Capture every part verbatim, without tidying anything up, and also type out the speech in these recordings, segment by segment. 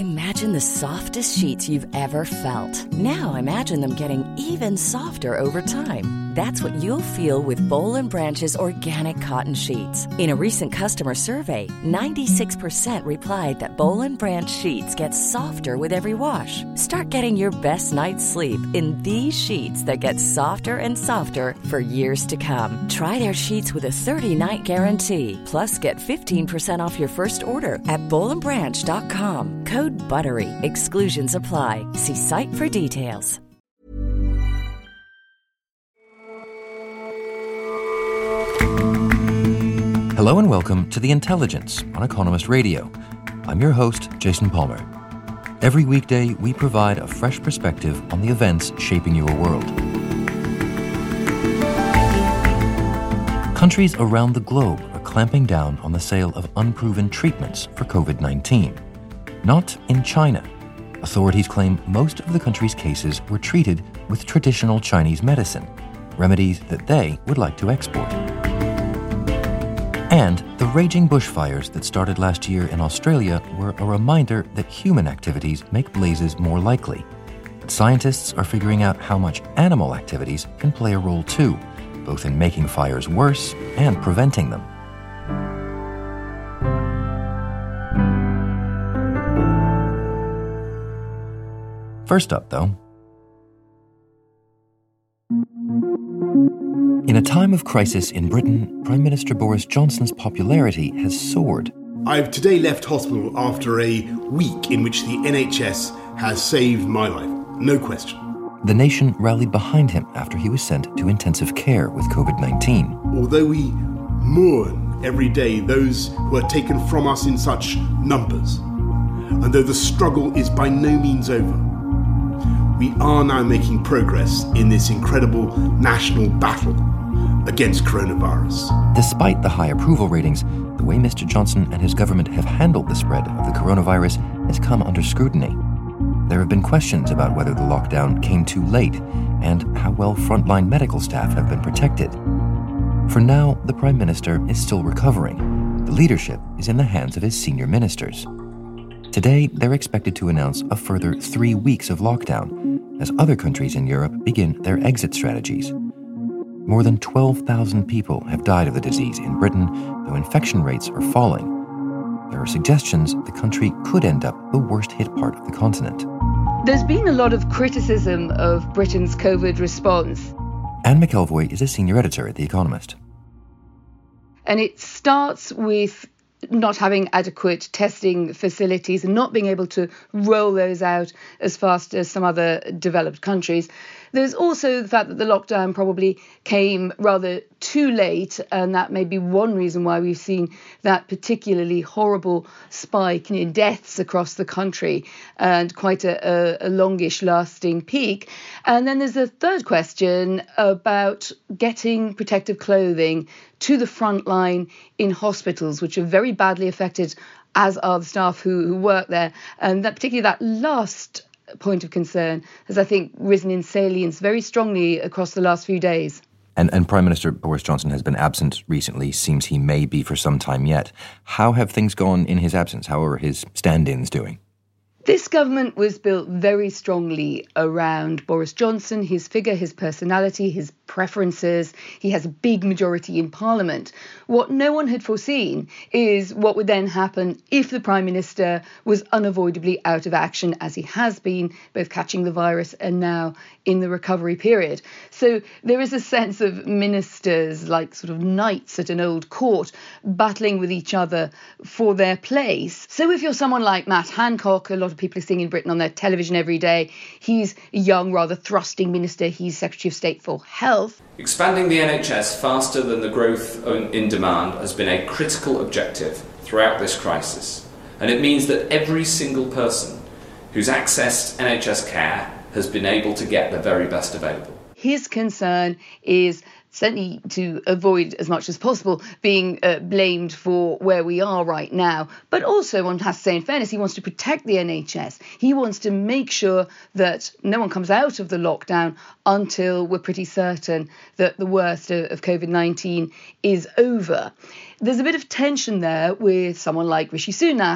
Imagine the softest sheets you've ever felt. Now imagine them getting even softer over time. That's what you'll feel with Boll and Branch's organic cotton sheets. In a recent customer survey, ninety-six percent replied that Boll and Branch sheets get softer with every wash. Start getting your best night's sleep in these sheets that get softer and softer for years to come. Try their sheets with a thirty-night guarantee. Plus, get fifteen percent off your first order at boll and branch dot com. Code BUTTERY. Exclusions apply. See site for details. Hello and welcome to The Intelligence on Economist Radio. I'm your host, Jason Palmer. Every weekday, we provide a fresh perspective on the events shaping your world. Countries around the globe are clamping down on the sale of unproven treatments for covid nineteen. Not in China. Authorities claim most of the country's cases were treated with traditional Chinese medicine, remedies that they would like to export. And the raging bushfires that started last year in Australia were a reminder that human activities make blazes more likely. But scientists are figuring out how much animal activities can play a role too, both in making fires worse and preventing them. First up, though, in a time of crisis in Britain, Prime Minister Boris Johnson's popularity has soared. I've today left hospital after a week in which the N H S has saved my life, no question. The nation rallied behind him after he was sent to intensive care with covid nineteen. Although we mourn every day those who are taken from us in such numbers, and though the struggle is by no means over, we are now making progress in this incredible national battle against coronavirus. Despite the high approval ratings, the way Mister Johnson and his government have handled the spread of the coronavirus has come under scrutiny. There have been questions about whether the lockdown came too late and how well frontline medical staff have been protected. For now, the Prime Minister is still recovering. The leadership is in the hands of his senior ministers. Today, they're expected to announce a further three weeks of lockdown as other countries in Europe begin their exit strategies. More than twelve thousand people have died of the disease in Britain, though infection rates are falling. There are suggestions the country could end up the worst-hit part of the continent. There's been a lot of criticism of Britain's COVID response. Anne McElvoy is a senior editor at The Economist. And it starts with not having adequate testing facilities and not being able to roll those out as fast as some other developed countries. There's also the fact that the lockdown probably came rather too late, and that may be one reason why we've seen that particularly horrible spike in deaths across the country and quite a, a, a longish lasting peak. And then there's a third question about getting protective clothing to the front line in hospitals, which are very badly affected, as are the staff who, who work there. And that particularly that last point of concern has, I think, risen in salience very strongly across the last few days. And, and Prime Minister Boris Johnson has been absent recently, seems he may be for some time yet. How have things gone in his absence? How are his stand-ins doing? This government was built very strongly around Boris Johnson, his figure, his personality, his preferences. He has a big majority in Parliament. What no one had foreseen is what would then happen if the Prime Minister was unavoidably out of action, as he has been, both catching the virus and now in the recovery period. So there is a sense of ministers like sort of knights at an old court battling with each other for their place. So if you're someone like Matt Hancock, a lot of people are seeing in Britain on their television every day, he's a young, rather thrusting minister. He's Secretary of State for Health. Expanding the N H S faster than the growth in demand has been a critical objective throughout this crisis, and it means that every single person who's accessed N H S care has been able to get the very best available. His concern is certainly to avoid as much as possible being uh, blamed for where we are right now. But also, one has to say, in fairness, he wants to protect the N H S. He wants to make sure that no one comes out of the lockdown until we're pretty certain that the worst of, of covid nineteen is over. There's a bit of tension there with someone like Rishi Sunak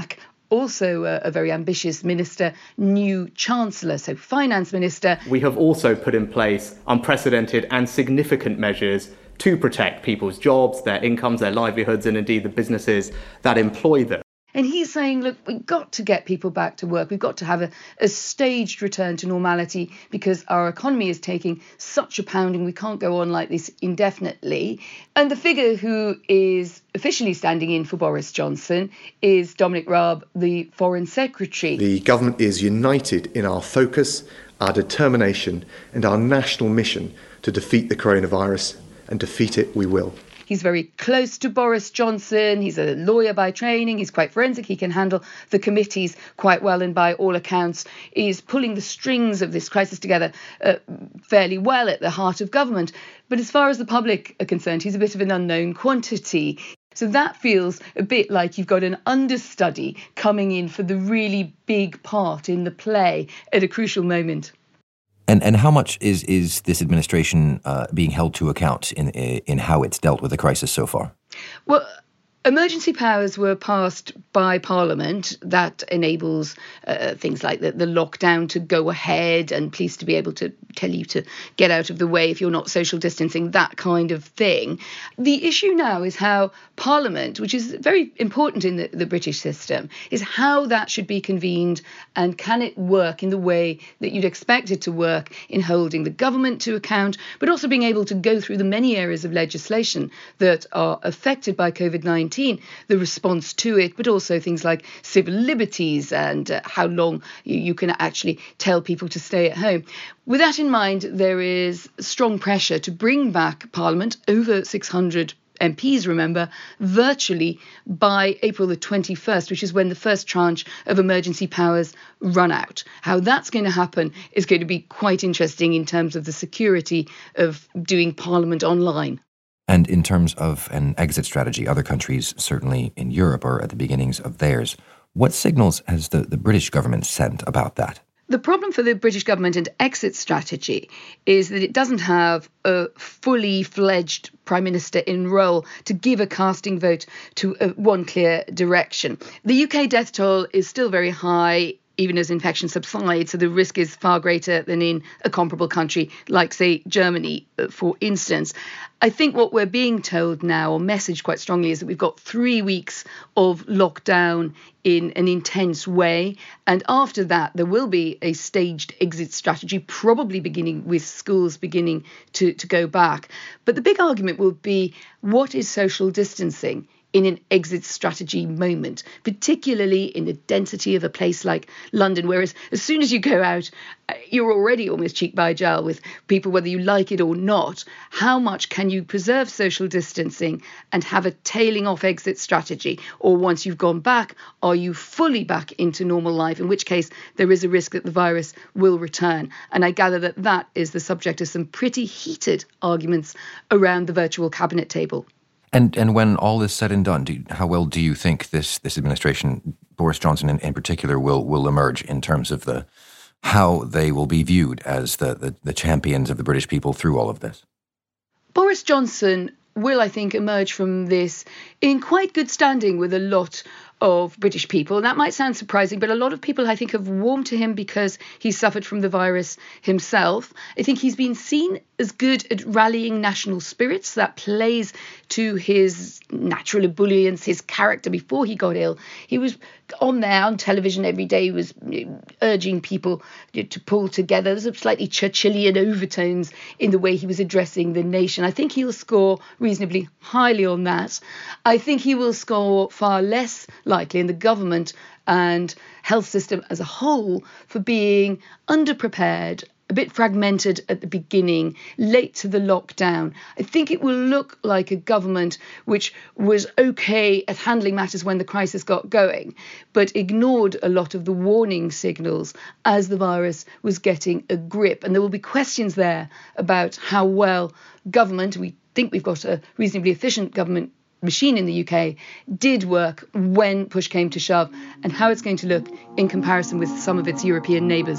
also a, a very ambitious minister, new chancellor, so finance minister. We have also put in place unprecedented and significant measures to protect people's jobs, their incomes, their livelihoods, and indeed the businesses that employ them. And he's saying, look, we've got to get people back to work. We've got to have a, a staged return to normality because our economy is taking such a pounding. We can't go on like this indefinitely. And the figure who is officially standing in for Boris Johnson is Dominic Raab, the Foreign Secretary. The government is united in our focus, our determination and our national mission to defeat the coronavirus, and defeat it we will. He's very close to Boris Johnson. He's a lawyer by training. He's quite forensic. He can handle the committees quite well, and by all accounts is pulling the strings of this crisis together uh, fairly well at the heart of government. But as far as the public are concerned, he's a bit of an unknown quantity. So that feels a bit like you've got an understudy coming in for the really big part in the play at a crucial moment. And and how much is is this administration uh, being held to account in in how it's dealt with the crisis so far? Well, emergency powers were passed by Parliament. That enables uh, things like the, the lockdown to go ahead and police to be able to tell you to get out of the way if you're not social distancing, that kind of thing. The issue now is how Parliament, which is very important in the, the British system, is how that should be convened, and can it work in the way that you'd expect it to work in holding the government to account, but also being able to go through the many areas of legislation that are affected by COVID nineteen, the response to it, but also things like civil liberties and uh, how long you, you can actually tell people to stay at home. With that in mind, there is strong pressure to bring back Parliament, over six hundred M Ps, remember, virtually by April the twenty-first, which is when the first tranche of emergency powers run out. How that's going to happen is going to be quite interesting in terms of the security of doing Parliament online. And in terms of an exit strategy, other countries, certainly in Europe, are at the beginnings of theirs. What signals has the, the British government sent about that? The problem for the British government and exit strategy is that it doesn't have a fully fledged Prime Minister in role to give a casting vote to a, one clear direction. The U K death toll is still very high, even as infection subsides, so the risk is far greater than in a comparable country like, say, Germany, for instance. I think what we're being told now, or messaged quite strongly, is that we've got three weeks of lockdown in an intense way. And after that, there will be a staged exit strategy, probably beginning with schools beginning to, to go back. But the big argument will be, what is social distancing in an exit strategy moment, particularly in the density of a place like London, whereas as soon as you go out, you're already almost cheek by jowl with people, whether you like it or not. How much can you preserve social distancing and have a tailing off exit strategy? Or once you've gone back, are you fully back into normal life, in which case there is a risk that the virus will return? And I gather that that is the subject of some pretty heated arguments around the virtual cabinet table. And and when all is said and done, do, how well do you think this this administration, Boris Johnson in, in particular, will will emerge in terms of the how they will be viewed as the, the, the champions of the British people through all of this? Boris Johnson will, I think, emerge from this in quite good standing with a lot of British people. And that might sound surprising, but a lot of people, I think, have warmed to him because he suffered from the virus himself. I think he's been seen as good at rallying national spirits. That plays to his natural ebullience, his character before he got ill. He was on there on television every day. He was urging people to pull together. There's slightly Churchillian overtones in the way he was addressing the nation. I think he'll score reasonably highly on that. I think he will score far less likely in the government and health system as a whole for being underprepared, a bit fragmented at the beginning, late to the lockdown. I think it will look like a government which was okay at handling matters when the crisis got going, but ignored a lot of the warning signals as the virus was getting a grip. And there will be questions there about how well government, we think we've got a reasonably efficient government machine in the U K, did work when push came to shove, and how it's going to look in comparison with some of its European neighbours.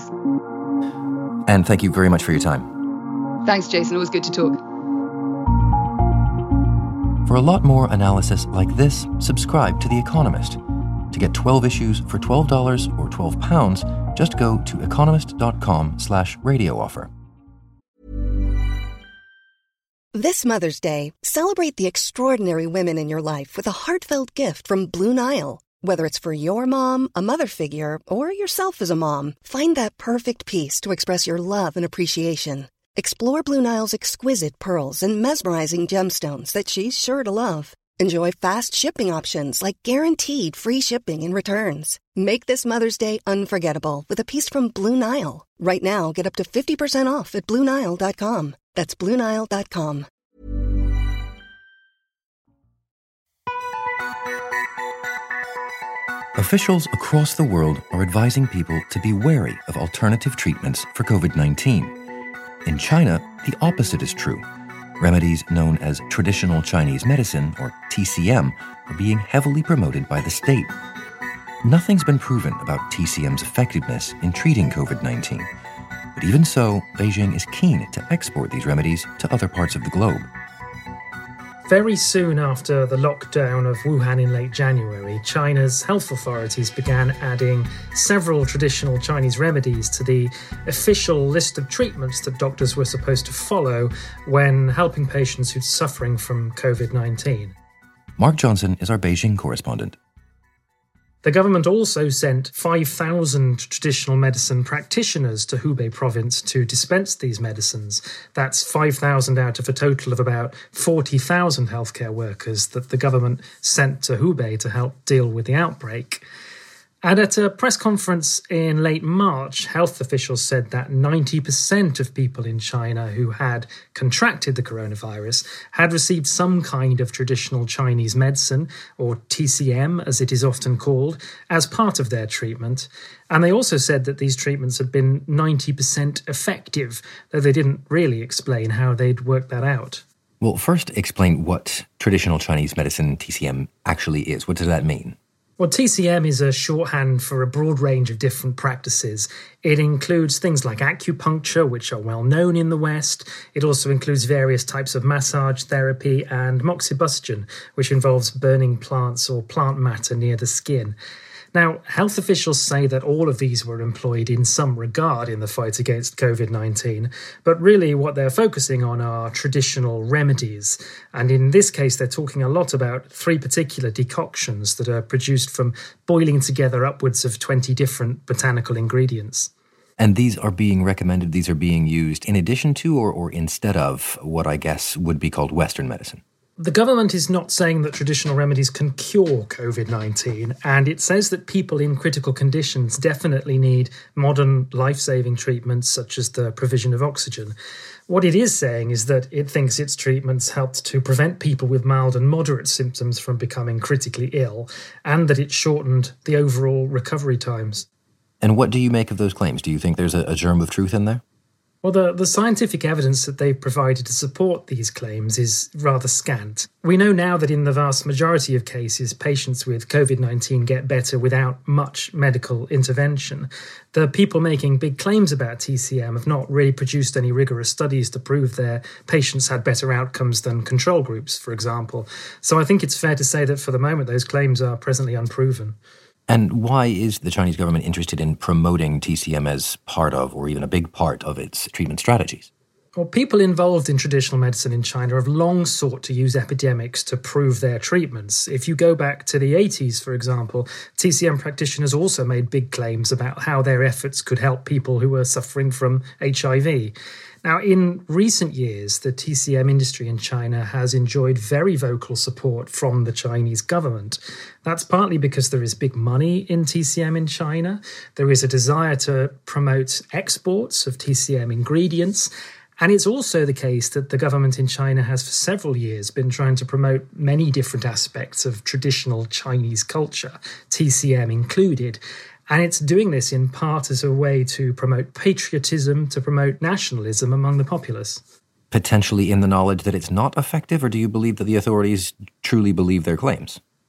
And thank you very much for your time. Thanks, Jason. It was good to talk. For a lot more analysis like this, subscribe to The Economist. To get twelve issues for twelve dollars or twelve pounds, just go to economist.com slash radio offer. This Mother's Day, celebrate the extraordinary women in your life with a heartfelt gift from Blue Nile. Whether it's for your mom, a mother figure, or yourself as a mom, find that perfect piece to express your love and appreciation. Explore Blue Nile's exquisite pearls and mesmerizing gemstones that she's sure to love. Enjoy fast shipping options like guaranteed free shipping and returns. Make this Mother's Day unforgettable with a piece from Blue Nile. Right now, get up to fifty percent off at Blue Nile dot com. That's Blue Nile dot com. Officials across the world are advising people to be wary of alternative treatments for covid nineteen. In China, the opposite is true. Remedies known as traditional Chinese medicine, or T C M, are being heavily promoted by the state. Nothing's been proven about T C M's effectiveness in treating covid nineteen. But even so, Beijing is keen to export these remedies to other parts of the globe. Very soon after the lockdown of Wuhan in late January, China's health authorities began adding several traditional Chinese remedies to the official list of treatments that doctors were supposed to follow when helping patients who're suffering from covid nineteen. Mark Johnson is our Beijing correspondent. The government also sent five thousand traditional medicine practitioners to Hubei province to dispense these medicines. That's five thousand out of a total of about forty thousand healthcare workers that the government sent to Hubei to help deal with the outbreak. And at a press conference in late March, health officials said that ninety percent of people in China who had contracted the coronavirus had received some kind of traditional Chinese medicine, or T C M as it is often called, as part of their treatment. And they also said that these treatments had been ninety percent effective, though they didn't really explain how they'd worked that out. Well, first explain what traditional Chinese medicine, T C M, actually is. What does that mean? Well, T C M is a shorthand for a broad range of different practices. It includes things like acupuncture, which are well known in the West. It also includes various types of massage therapy and moxibustion, which involves burning plants or plant matter near the skin. Now, health officials say that all of these were employed in some regard in the fight against covid nineteen, but really what they're focusing on are traditional remedies. And in this case, they're talking a lot about three particular decoctions that are produced from boiling together upwards of twenty different botanical ingredients. And these are being recommended, these are being used in addition to or, or instead of what I guess would be called Western medicine. The government is not saying that traditional remedies can cure covid nineteen, and it says that people in critical conditions definitely need modern life-saving treatments such as the provision of oxygen. What it is saying is that it thinks its treatments helped to prevent people with mild and moderate symptoms from becoming critically ill, and that it shortened the overall recovery times. And what do you make of those claims? Do you think there's a, a germ of truth in there? Well, the, the scientific evidence that they've provided to support these claims is rather scant. We know now that in the vast majority of cases, patients with covid nineteen get better without much medical intervention. The people making big claims about T C M have not really produced any rigorous studies to prove their patients had better outcomes than control groups, for example. So I think it's fair to say that for the moment, those claims are presently unproven. And why is the Chinese government interested in promoting T C M as part of, or even a big part of, its treatment strategies? Well, people involved in traditional medicine in China have long sought to use epidemics to prove their treatments. If you go back to the eighties, for example, T C M practitioners also made big claims about how their efforts could help people who were suffering from H I V. Now, in recent years, the T C M industry in China has enjoyed very vocal support from the Chinese government. That's partly because there is big money in T C M in China. There is a desire to promote exports of T C M ingredients. And it's also the case that the government in China has for several years been trying to promote many different aspects of traditional Chinese culture, T C M included. And it's doing this in part as a way to promote patriotism, to promote nationalism among the populace. Potentially in the knowledge that it's not effective, or do you believe that the authorities truly believe their claims?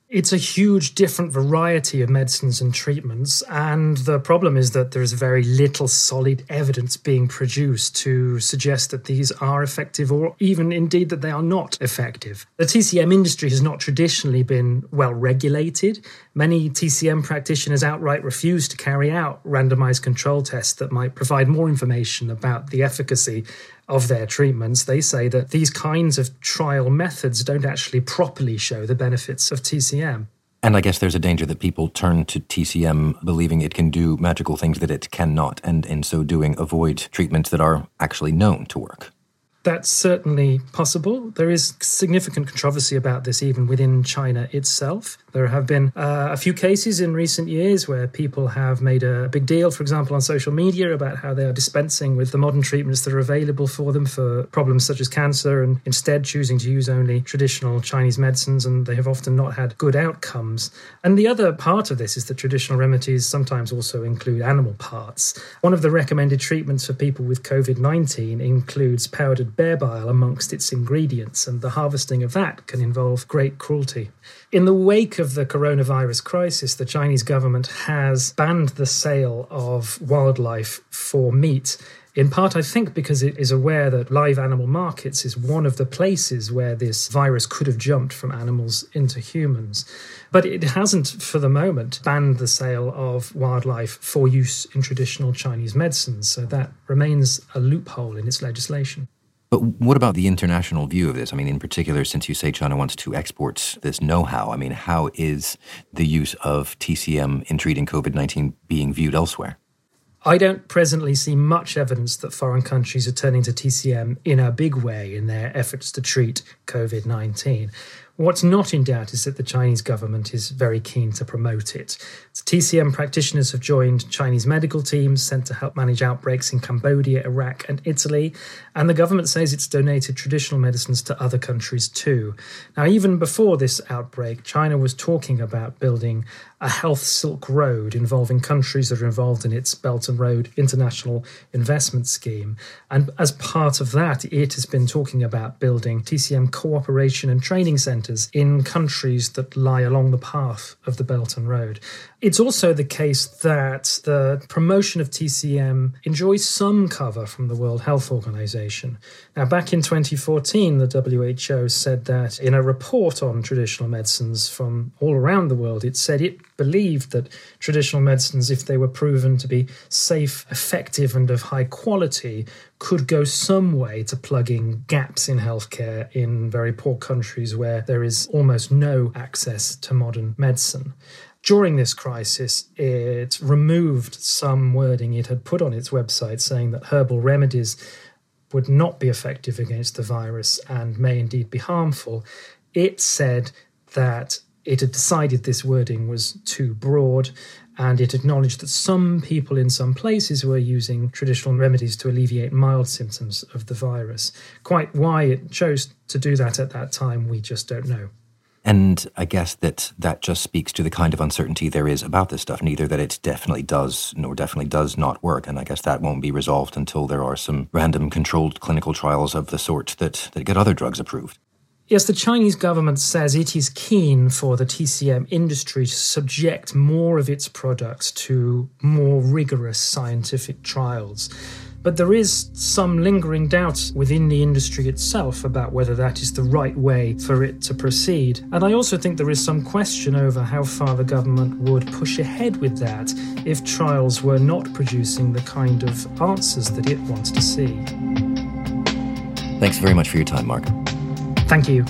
It's a huge different variety of medicines and treatments, and the problem is that there is very little solid evidence being produced to suggest that these are effective or even indeed that they are not effective. The T C M industry has not traditionally been well regulated. Many T C M practitioners outright refuse to carry out randomized control tests that might provide more information about the efficacy of their treatments. They say that these kinds of trial methods don't actually properly show the benefits of T C M. And I guess there's a danger that people turn to T C M believing it can do magical things that it cannot, and in so doing avoid treatments that are actually known to work. That's certainly possible. There is significant controversy about this even within China itself. There have been uh, a few cases in recent years where people have made a big deal, for example, on social media about how they are dispensing with the modern treatments that are available for them for problems such as cancer and instead choosing to use only traditional Chinese medicines, and they have often not had good outcomes. And the other part of this is that traditional remedies sometimes also include animal parts. One of the recommended treatments for people with COVID nineteen includes powdered bear bile amongst its ingredients, and the harvesting of that can involve great cruelty. In the wake of the coronavirus crisis, the Chinese government has banned the sale of wildlife for meat, in part, I think, because it is aware that live animal markets is one of the places where this virus could have jumped from animals into humans. But it hasn't, for the moment, banned the sale of wildlife for use in traditional Chinese medicines, so that remains a loophole in its legislation. But what about the international view of this? I mean, in particular, since you say China wants to export this know-how, I mean, how is the use of T C M in treating COVID nineteen being viewed elsewhere? I don't presently see much evidence that foreign countries are turning to T C M in a big way in their efforts to treat COVID nineteen. What's not in doubt is that the Chinese government is very keen to promote it. So T C M practitioners have joined Chinese medical teams sent to help manage outbreaks in Cambodia, Iraq and Italy, and the government says it's donated traditional medicines to other countries too. Now, even before this outbreak, China was talking about building a health Silk Road involving countries that are involved in its Belt and Road International Investment Scheme. And as part of that, it has been talking about building T C M cooperation and training centres in countries that lie along the path of the Belt and Road. It's also the case that the promotion of T C M enjoys some cover from the World Health Organization. Now, back in twenty fourteen, the W H O said that in a report on traditional medicines from all around the world, it said it believed that traditional medicines, if they were proven to be safe, effective, and of high quality, could go some way to plugging gaps in healthcare in very poor countries where there is almost no access to modern medicine. During this crisis, it removed some wording it had put on its website saying that herbal remedies would not be effective against the virus and may indeed be harmful. It said that it had decided this wording was too broad, and it acknowledged that some people in some places were using traditional remedies to alleviate mild symptoms of the virus. Quite why it chose to do that at that time, we just don't know. And I guess that that just speaks to the kind of uncertainty there is about this stuff, neither that it definitely does nor definitely does not work. And I guess that won't be resolved until there are some random controlled clinical trials of the sort that, that get other drugs approved. Yes, the Chinese government says it is keen for the T C M industry to subject more of its products to more rigorous scientific trials. But there is some lingering doubt within the industry itself about whether that is the right way for it to proceed. And I also think there is some question over how far the government would push ahead with that if trials were not producing the kind of answers that it wants to see. Thanks very much for your time, Mark. Thank you.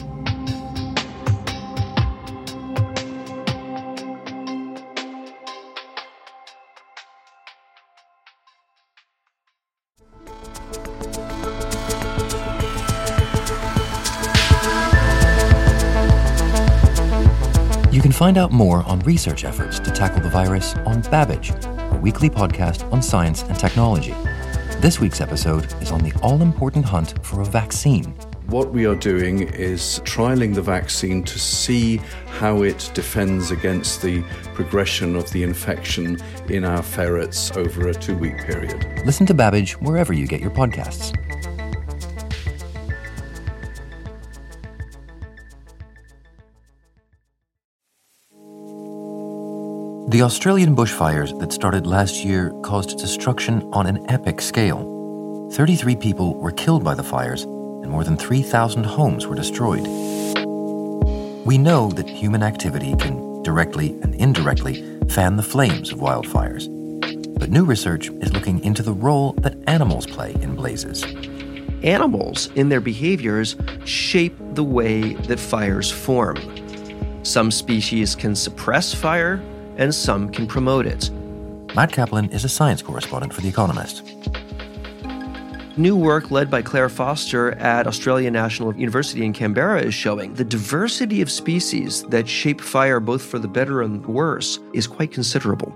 You can find out more on research efforts to tackle the virus on Babbage, our weekly podcast on science and technology. This week's episode is on the all-important hunt for a vaccine. What we are doing is trialling the vaccine to see how it defends against the progression of the infection in our ferrets over a two-week period. Listen to Babbage wherever you get your podcasts. The Australian bushfires that started last year caused destruction on an epic scale. thirty-three people were killed by the fires, and more than three thousand homes were destroyed. We know that human activity can directly and indirectly fan the flames of wildfires. But new research is looking into the role that animals play in blazes. Animals, in their behaviors, shape the way that fires form. Some species can suppress fire, and some can promote it. Matt Kaplan is a science correspondent for The Economist. New work led by Claire Foster at Australian National University in Canberra is showing the diversity of species that shape fire both for the better and the worse is quite considerable.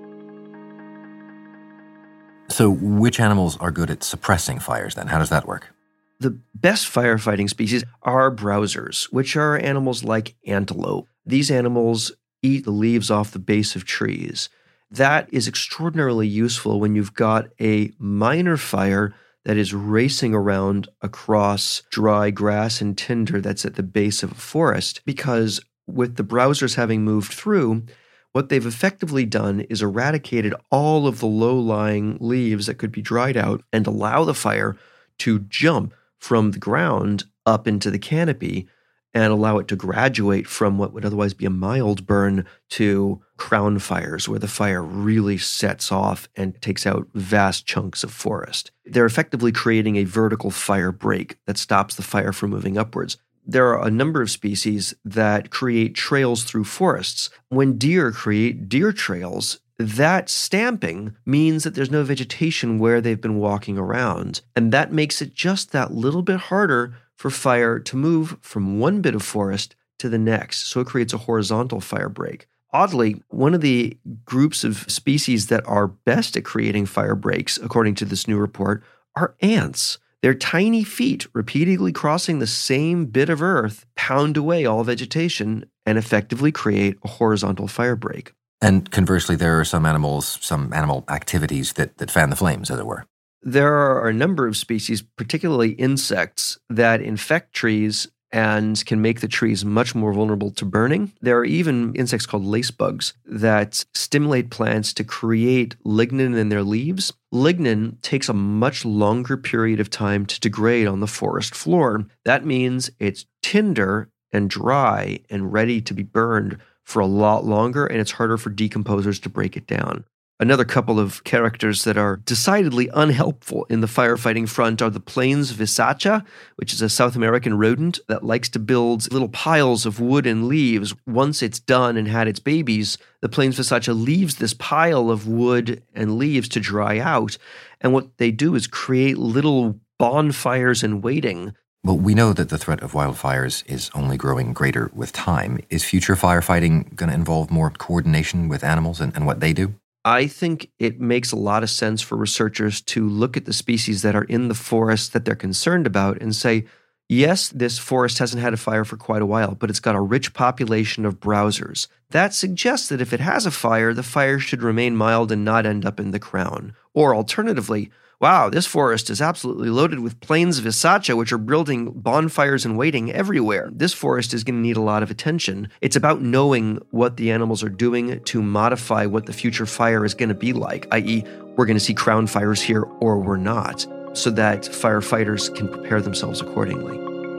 So which animals are good at suppressing fires then? How does that work? The best firefighting species are browsers, which are animals like antelope. These animals eat the leaves off the base of trees. That is extraordinarily useful when you've got a minor fire that is racing around across dry grass and tinder that's at the base of a forest, because with the browsers having moved through, what they've effectively done is eradicated all of the low-lying leaves that could be dried out and allow the fire to jump from the ground up into the canopy and allow it to graduate from what would otherwise be a mild burn to crown fires, where the fire really sets off and takes out vast chunks of forest. They're effectively creating a vertical fire break that stops the fire from moving upwards. There are a number of species that create trails through forests. When deer create deer trails, that stamping means that there's no vegetation where they've been walking around. And that makes it just that little bit harder for fire to move from one bit of forest to the next. So it creates a horizontal fire break. Oddly, one of the groups of species that are best at creating fire breaks, according to this new report, are ants. Their tiny feet, repeatedly crossing the same bit of earth, pound away all vegetation and effectively create a horizontal fire break. And conversely, there are some animals, some animal activities that, that fan the flames, as it were. There are a number of species, particularly insects, that infect trees and can make the trees much more vulnerable to burning. There are even insects called lacebugs that stimulate plants to create lignin in their leaves. Lignin takes a much longer period of time to degrade on the forest floor. That means it's tender and dry and ready to be burned for a lot longer, and it's harder for decomposers to break it down. Another couple of characters that are decidedly unhelpful in the firefighting front are the plains visacha, which is a South American rodent that likes to build little piles of wood and leaves. Once it's done and had its babies, the plains visacha leaves this pile of wood and leaves to dry out. And what they do is create little bonfires in waiting. Well, we know that the threat of wildfires is only growing greater with time. Is future firefighting going to involve more coordination with animals and, and what they do? I think it makes a lot of sense for researchers to look at the species that are in the forest that they're concerned about and say, yes, this forest hasn't had a fire for quite a while, but it's got a rich population of browsers. That suggests that if it has a fire, the fire should remain mild and not end up in the crown. Or alternatively, wow, this forest is absolutely loaded with plains visacha, which are building bonfires and waiting everywhere. This forest is going to need a lot of attention. It's about knowing what the animals are doing to modify what the future fire is going to be like, that is, we're going to see crown fires here or we're not, so that firefighters can prepare themselves accordingly.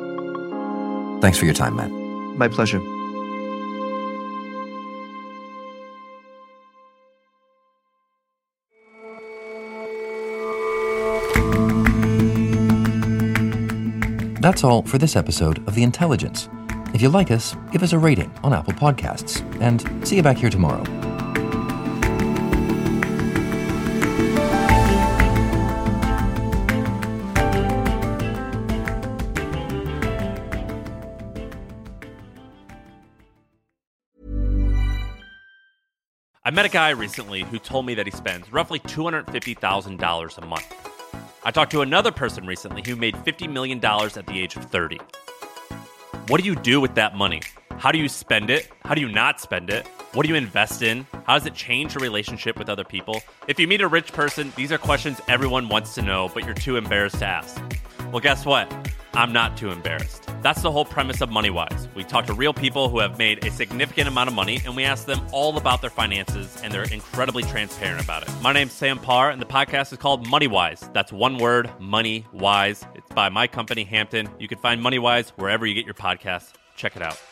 Thanks for your time, Matt. My pleasure. That's all for this episode of The Intelligence. If you like us, give us a rating on Apple Podcasts, and see you back here tomorrow. I met a guy recently who told me that he spends roughly two hundred fifty thousand dollars a month. I talked to another person recently who made fifty million dollars at the age of thirty. What do you do with that money? How do you spend it? How do you not spend it? What do you invest in? How does it change your relationship with other people? If you meet a rich person, these are questions everyone wants to know, but you're too embarrassed to ask. Well, guess what? I'm not too embarrassed. That's the whole premise of MoneyWise. We talk to real people who have made a significant amount of money, and we ask them all about their finances, and they're incredibly transparent about it. My name's Sam Parr, and the podcast is called MoneyWise. That's one word, MoneyWise. It's by my company, Hampton. You can find MoneyWise wherever you get your podcasts. Check it out.